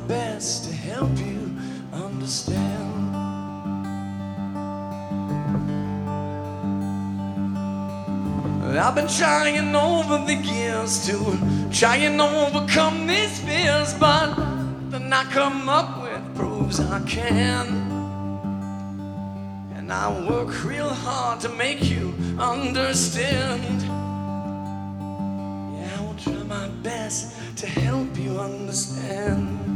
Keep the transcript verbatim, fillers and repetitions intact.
best to help you understand. I've been trying over the years to try and overcome these fears, but then I come up with proofs I can. And I work real hard to make you understand. Yeah, I will try my best to help you understand.